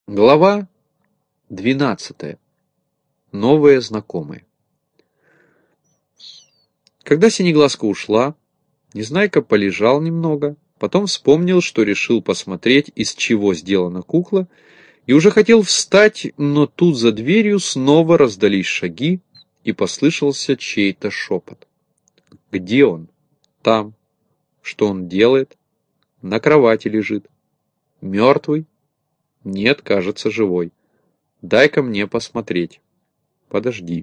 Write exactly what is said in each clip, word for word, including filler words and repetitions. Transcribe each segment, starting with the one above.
Глава двенадцатая. Новые знакомые. Когда Синеглазка ушла, Незнайка полежал немного, потом вспомнил, что решил посмотреть, из чего сделана кукла, и уже хотел встать, но тут за дверью снова раздались шаги, и послышался чей-то шепот. Где он? Там. Что он делает? На кровати лежит. Мертвый? Нет, кажется, живой. Дай-ка мне посмотреть. Подожди.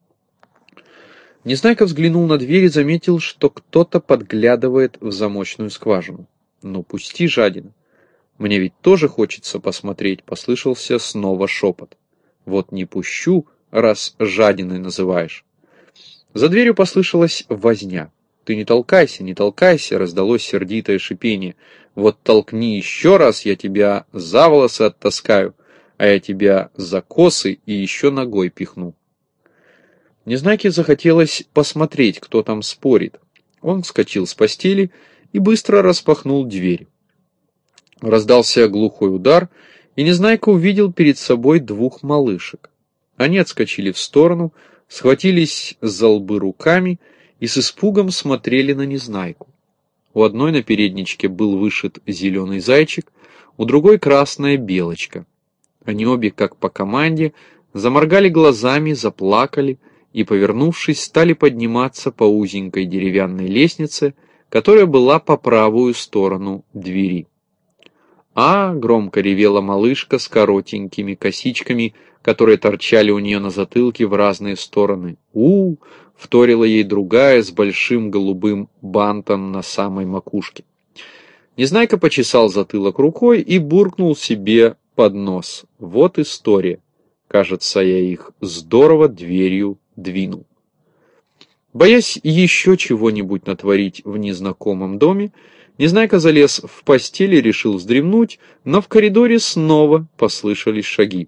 Незнайка взглянул на дверь и заметил, что кто-то подглядывает в замочную скважину. Ну, пусти, жадина. Мне ведь тоже хочется посмотреть, послышался снова шепот. Вот не пущу, раз жадиной называешь. За дверью послышалась возня. Ты не толкайся, не толкайся, раздалось сердитое шипение. Вот толкни еще раз, я тебя за волосы оттаскаю, а я тебя за косы и еще ногой пихну. Незнайке захотелось посмотреть, кто там спорит. Он вскочил с постели и быстро распахнул дверь. Раздался глухой удар, и Незнайка увидел перед собой двух малышек. Они отскочили в сторону, схватились за лбы руками и с испугом смотрели на Незнайку. У одной на передничке был вышит зеленый зайчик, у другой красная белочка. Они обе, как по команде, заморгали глазами, заплакали и, повернувшись, стали подниматься по узенькой деревянной лестнице, которая была по правую сторону двери. «А!» — громко ревела малышка с коротенькими косичками, которые торчали у нее на затылке в разные стороны. «У!» — вторила ей другая с большим голубым бантом на самой макушке. Незнайка почесал затылок рукой и буркнул себе под нос. «Вот история. Кажется, я их здорово дверью двинул». Боясь еще чего-нибудь натворить в незнакомом доме, Незнайка залез в постель и решил вздремнуть, но в коридоре снова послышались шаги.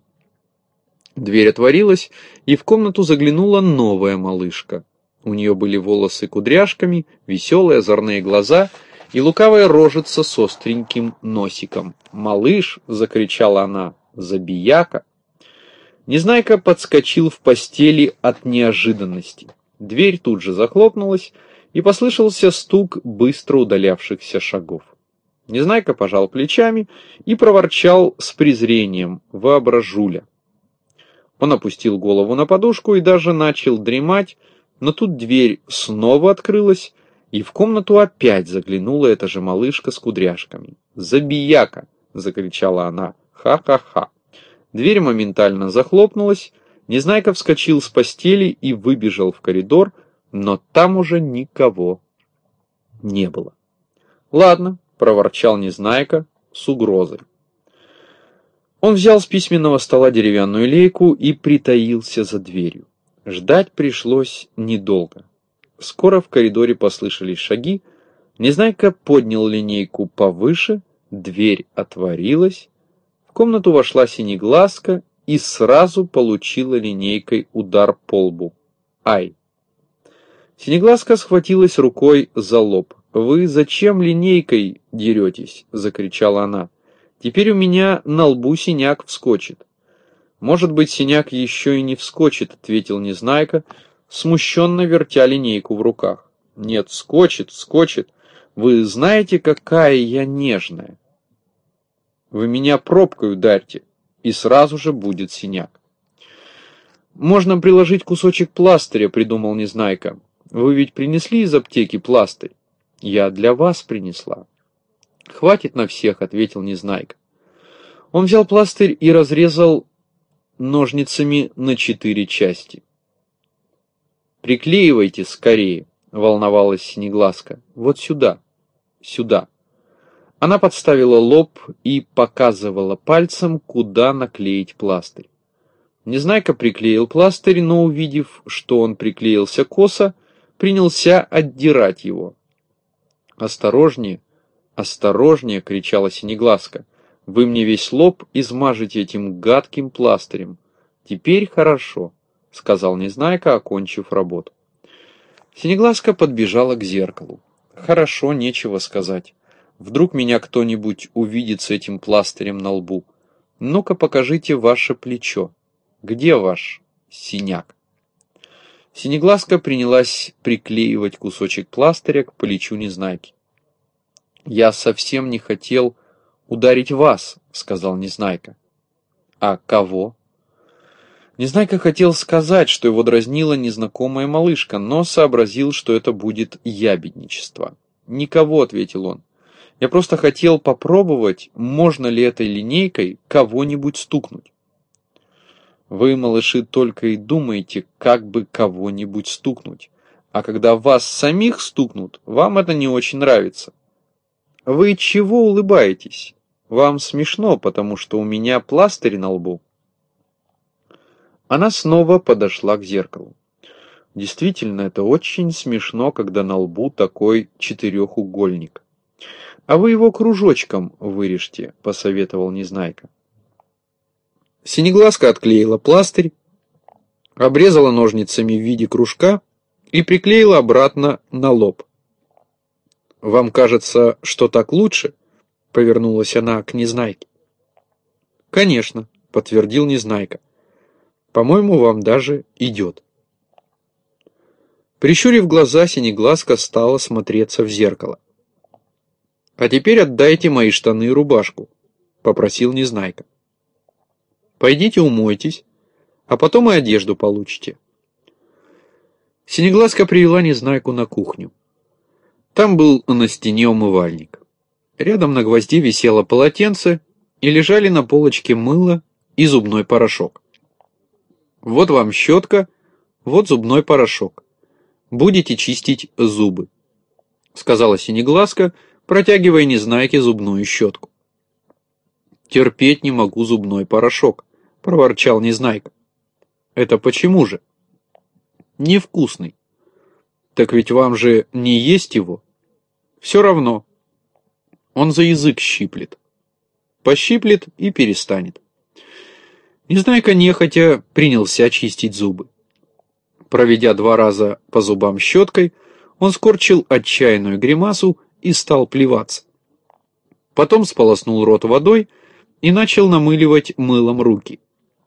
Дверь отворилась, и в комнату заглянула новая малышка. У нее были волосы кудряшками, веселые озорные глаза и лукавая рожица с остреньким носиком. «Малыш!» — закричала она. «Забияка!» Незнайка подскочил в постели от неожиданности. Дверь тут же захлопнулась, и послышался стук быстро удалявшихся шагов. Незнайка пожал плечами и проворчал с презрением: «Воображуля!» Он опустил голову на подушку и даже начал дремать, но тут дверь снова открылась, и в комнату опять заглянула эта же малышка с кудряшками. «Забияка!» — закричала она. «Ха-ха-ха!» Дверь моментально захлопнулась, Незнайка вскочил с постели и выбежал в коридор, но там уже никого не было. «Ладно», — проворчал Незнайка с угрозой. Он взял с письменного стола деревянную лейку и притаился за дверью. Ждать пришлось недолго. Скоро в коридоре послышались шаги, Незнайка поднял линейку повыше, дверь отворилась, в комнату вошла Синеглазка и сразу получила линейкой удар по лбу. «Ай!» Синеглазка схватилась рукой за лоб. «Вы зачем линейкой деретесь?» — закричала она. «Теперь у меня на лбу синяк вскочит». «Может быть, синяк еще и не вскочит», — ответил Незнайка, смущенно вертя линейку в руках. «Нет, вскочит, вскочит. Вы знаете, какая я нежная. Вы меня пробкой ударьте, и сразу же будет синяк». «Можно приложить кусочек пластыря», — придумал Незнайка. «Вы ведь принесли из аптеки пластырь?» «Я для вас принесла». «Хватит на всех», — ответил Незнайка. Он взял пластырь и разрезал ножницами на четыре части. «Приклеивайте скорее», — волновалась Синеглазка. «Вот сюда, сюда». Она подставила лоб и показывала пальцем, куда наклеить пластырь. Незнайка приклеил пластырь, но, увидев, что он приклеился косо, принялся отдирать его. «Осторожнее, осторожнее!» — кричала Синеглазка. «Вы мне весь лоб измажете этим гадким пластырем». «Теперь хорошо», — сказал Незнайка, окончив работу. Синеглазка подбежала к зеркалу. «Хорошо, нечего сказать. Вдруг меня кто-нибудь увидит с этим пластырем на лбу. Ну-ка покажите ваше плечо. Где ваш синяк?» Синеглазка принялась приклеивать кусочек пластыря к плечу Незнайки. «Я совсем не хотел ударить вас», — сказал Незнайка. «А кого?» Незнайка хотел сказать, что его дразнила незнакомая малышка, но сообразил, что это будет ябедничество. «Никого», — ответил он. «Я просто хотел попробовать, можно ли этой линейкой кого-нибудь стукнуть». «Вы, малыши, только и думаете, как бы кого-нибудь стукнуть. А когда вас самих стукнут, вам это не очень нравится. Вы чего улыбаетесь? Вам смешно, потому что у меня пластырь на лбу». Она снова подошла к зеркалу. Действительно, это очень смешно, когда на лбу такой четырехугольник. «А вы его кружочком вырежьте», — посоветовал Незнайка. Синеглазка отклеила пластырь, обрезала ножницами в виде кружка и приклеила обратно на лоб. «Вам кажется, что так лучше?» — повернулась она к Незнайке. «Конечно», — подтвердил Незнайка. «По-моему, вам даже идет». Прищурив глаза, Синеглазка стала смотреться в зеркало. «А теперь отдайте мои штаны и рубашку», — попросил Незнайка. «Пойдите умойтесь, а потом и одежду получите». Синеглазка привела Незнайку на кухню. Там был на стене умывальник. Рядом на гвозде висело полотенце, и лежали на полочке мыло и зубной порошок. «Вот вам щетка, вот зубной порошок. Будете чистить зубы», — сказала Синеглазка, протягивая Незнайке зубную щетку. «Терпеть не могу зубной порошок», — проворчал Незнайка. «Это почему же?» «Невкусный». «Так ведь вам же не есть его?» «Все равно. Он за язык щиплет. Пощиплет и перестанет». Незнайка нехотя принялся чистить зубы. Проведя два раза по зубам щеткой, он скорчил отчаянную гримасу и стал плеваться. Потом сполоснул рот водой и начал намыливать мылом руки.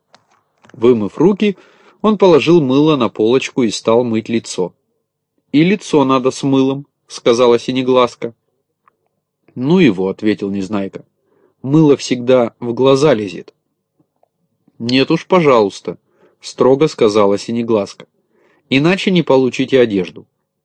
Вымыв руки, он положил мыло на полочку и стал мыть лицо. «И лицо надо с мылом», — сказала Синеглазка. «Ну его», — ответил Незнайка. «Мыло всегда в глаза лезет». «Нет уж, пожалуйста», — строго сказала Синеглазка. «Иначе не получите одежду».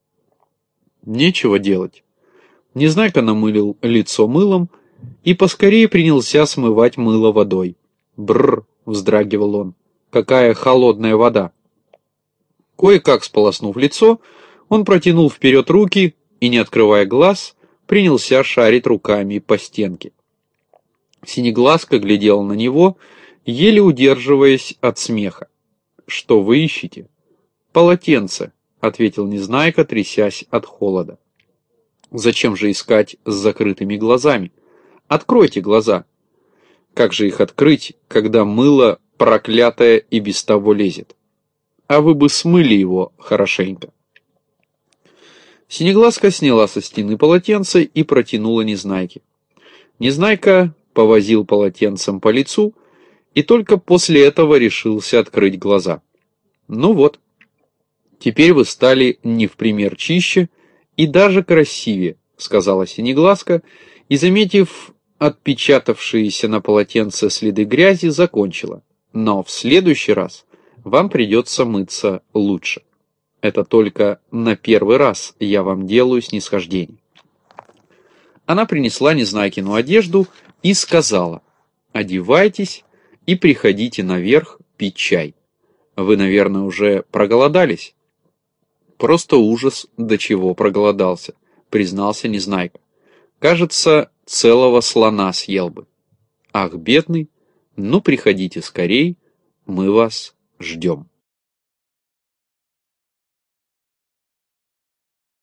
Нечего делать. Незнайка намылил лицо мылом и поскорее принялся смывать мыло водой. «Бррр», — вздрагивал он, — «какая холодная вода». Кое-как сполоснув лицо, он протянул вперед руки и, не открывая глаз, принялся шарить руками по стенке. Синеглазка глядела на него, еле удерживаясь от смеха. «Что вы ищете?» «Полотенце», — ответил Незнайка, трясясь от холода. «Зачем же искать с закрытыми глазами? Откройте глаза». «Как же их открыть, когда мыло проклятое и без того лезет? А вы бы смыли его хорошенько». Синеглазка сняла со стены полотенце и протянула Незнайке. Незнайка повозил полотенцем по лицу и только после этого решился открыть глаза. «Ну вот, теперь вы стали не в пример чище и даже красивее», — сказала Синеглазка, и, заметив отпечатавшиеся на полотенце следы грязи, закончила. «Но в следующий раз вам придется мыться лучше. Это только на первый раз я вам делаю снисхождение». Она принесла Незнайкину одежду и сказала: «Одевайтесь и приходите наверх пить чай. Вы, наверное, уже проголодались?» «Просто ужас, до чего проголодался», — признался Незнайка. «Кажется, целого слона съел бы». «Ах, бедный, ну приходите скорей, мы вас ждем».